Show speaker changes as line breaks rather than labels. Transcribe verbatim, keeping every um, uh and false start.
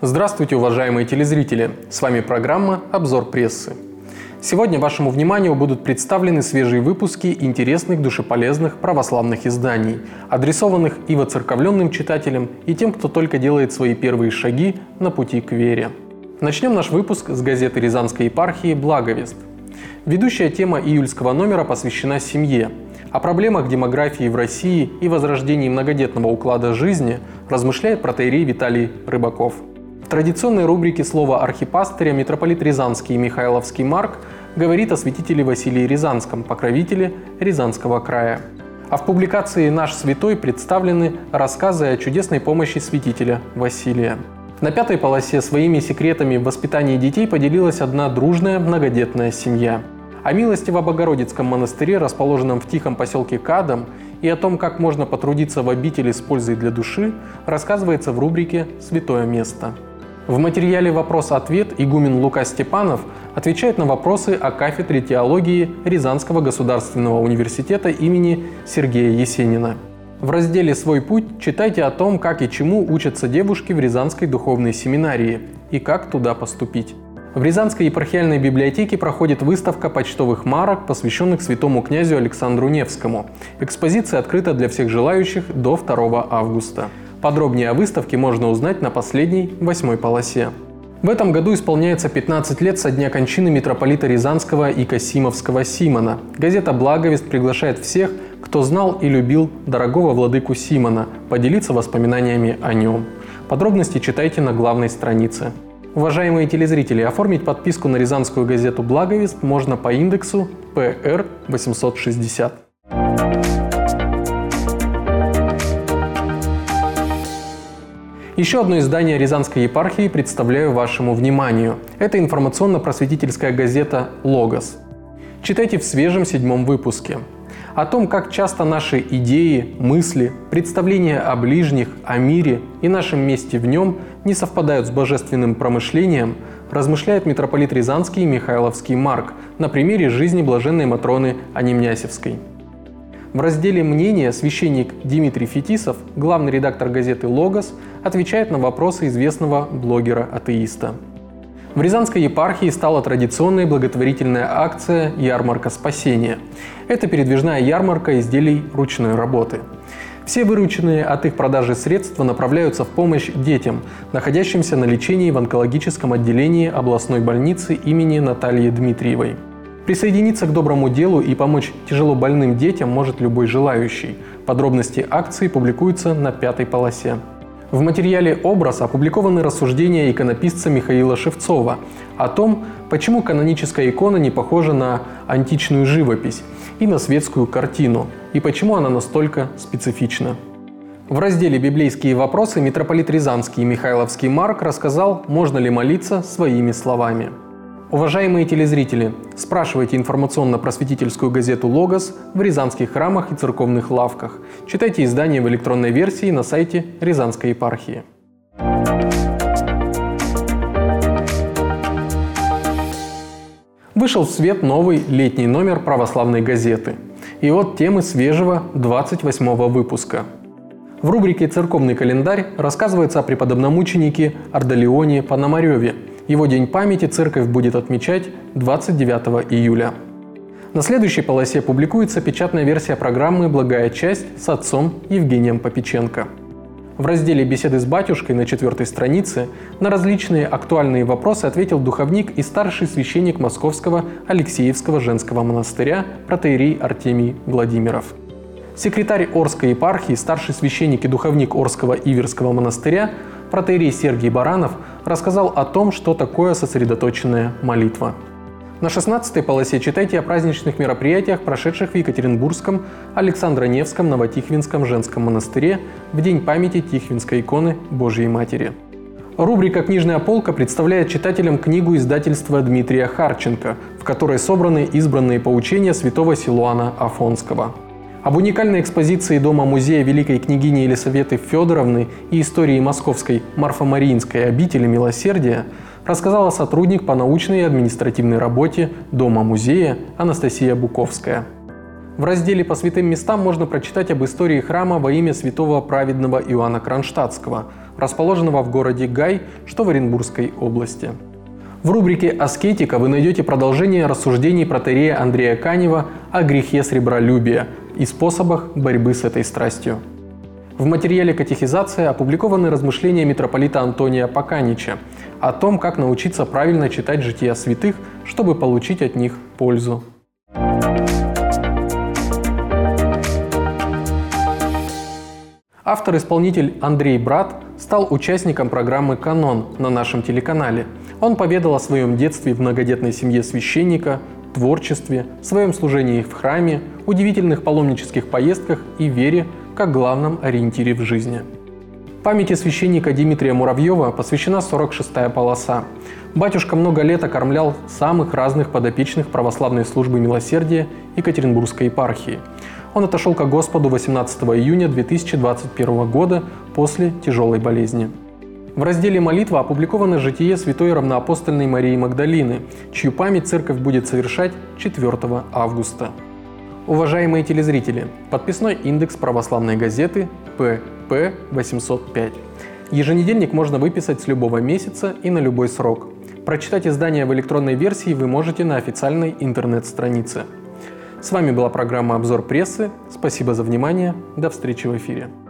Здравствуйте, уважаемые телезрители! С вами программа «Обзор прессы». Сегодня вашему вниманию будут представлены свежие выпуски интересных, душеполезных православных изданий, адресованных и воцерковленным читателям, и тем, кто только делает свои первые шаги на пути к вере. Начнем наш выпуск с газеты Рязанской епархии «Благовест». Ведущая тема июльского номера посвящена семье. О проблемах демографии в России и возрождении многодетного уклада жизни размышляет протоиерей Виталий Рыбаков. В традиционной рубрике «Слово архипастыря» митрополит Рязанский и Михайловский Марк говорит о святителе Василии Рязанском, покровителе Рязанского края. А в публикации «Наш святой» представлены рассказы о чудесной помощи святителя Василия. На пятой полосе своими секретами в воспитании детей поделилась одна дружная многодетная семья. О милости в Богородицком монастыре, расположенном в тихом поселке Кадом, и о том, как можно потрудиться в обители с пользой для души, рассказывается в рубрике «Святое место». В материале «Вопрос-ответ» игумен Лука Степанов отвечает на вопросы о кафедре теологии Рязанского государственного университета имени Сергея Есенина. В разделе «Свой путь» читайте о том, как и чему учатся девушки в Рязанской духовной семинарии и как туда поступить. В Рязанской епархиальной библиотеке проходит выставка почтовых марок, посвященных святому князю Александру Невскому. Экспозиция открыта для всех желающих до второго августа. Подробнее о выставке можно узнать на последней, восьмой полосе. В этом году исполняется пятнадцать лет со дня кончины митрополита Рязанского и Касимовского Симона. Газета «Благовест» приглашает всех, кто знал и любил дорогого владыку Симона, поделиться воспоминаниями о нем. Подробности читайте на главной странице. Уважаемые телезрители, оформить подписку на рязанскую газету «Благовест» можно по индексу пэ эр восемьсот шестьдесят. Еще одно издание Рязанской епархии представляю вашему вниманию. Это информационно-просветительская газета «Логос». Читайте в свежем седьмом выпуске. О том, как часто наши идеи, мысли, представления о ближних, о мире и нашем месте в нем не совпадают с божественным промышлением, размышляет митрополит Рязанский и Михайловский Марк на примере жизни блаженной Матроны Анимнясевской. В разделе «Мнение» священник Дмитрий Фетисов, главный редактор газеты «Логос», отвечает на вопросы известного блогера-атеиста. В Рязанской епархии стала традиционной благотворительная акция «Ярмарка спасения». Это передвижная ярмарка изделий ручной работы. Все вырученные от их продажи средства направляются в помощь детям, находящимся на лечении в онкологическом отделении областной больницы имени Натальи Дмитриевой. Присоединиться к доброму делу и помочь тяжело больным детям может любой желающий. Подробности акции публикуются на пятой полосе. В материале «Образ» опубликованы рассуждения иконописца Михаила Шевцова о том, почему каноническая икона не похожа на античную живопись и на светскую картину, и почему она настолько специфична. В разделе «Библейские вопросы» митрополит Рязанский и Михайловский Марк рассказал, можно ли молиться своими словами. Уважаемые телезрители, спрашивайте информационно-просветительскую газету «Логос» в рязанских храмах и церковных лавках. Читайте издание в электронной версии на сайте Рязанской епархии. Вышел в свет новый летний номер православной газеты. И вот темы свежего двадцать восьмого выпуска. В рубрике «Церковный календарь» рассказывается о преподобномученике Ардалионе Пономареве. Его день памяти церковь будет отмечать двадцать девятого июля. На следующей полосе публикуется печатная версия программы «Благая часть» с отцом Евгением Попеченко. В разделе «Беседы с батюшкой» на четвертой странице на различные актуальные вопросы ответил духовник и старший священник Московского Алексеевского женского монастыря протоиерей Артемий Владимиров. Секретарь Орской епархии, старший священник и духовник Орского Иверского монастыря протоиерей Сергий Баранов рассказал о том, что такое сосредоточенная молитва. На шестнадцатой полосе читайте о праздничных мероприятиях, прошедших в Екатеринбургском Александро-Невском Новотихвинском женском монастыре в день памяти Тихвинской иконы Божией Матери. Рубрика «Книжная полка» представляет читателям книгу издательства Дмитрия Харченко, в которой собраны избранные поучения святого Силуана Афонского. Об уникальной экспозиции Дома-музея великой княгини Елисаветы Федоровны и истории московской Марфо-Мариинской обители Милосердия рассказала сотрудник по научной и административной работе Дома-музея Анастасия Буковская. В разделе «По святым местам» можно прочитать об истории храма во имя святого праведного Иоанна Кронштадтского. расположенного в городе Гай, что в Оренбургской области. В рубрике «Аскетика» вы найдете продолжение рассуждений протоиерея Андрея Канева о грехе сребролюбия и способах борьбы с этой страстью. В материале «Катехизация» опубликованы размышления митрополита Антония Поканича о том, как научиться правильно читать жития святых, чтобы получить от них пользу. Автор-исполнитель Андрей Брат стал участником программы «Канон» на нашем телеканале. Он поведал о своем детстве в многодетной семье священника, творчестве, своем служении в храме, удивительных паломнических поездках и вере как главном ориентире в жизни. Памяти священника Дмитрия Муравьева посвящена сорок шестая полоса. Батюшка много лет окормлял самых разных подопечных православной службы милосердия Екатеринбургской епархии. Он отошел ко Господу восемнадцатого июня две тысячи двадцать первого года после тяжелой болезни. В разделе «Молитва» опубликовано житие святой равноапостольной Марии Магдалины, чью память церковь будет совершать четвёртого августа. Уважаемые телезрители, подписной индекс православной газеты П П восемьсот пять. Еженедельник можно выписать с любого месяца и на любой срок. Прочитать издание в электронной версии вы можете на официальной интернет-странице. С вами была программа «Обзор прессы». Спасибо за внимание. До встречи в эфире.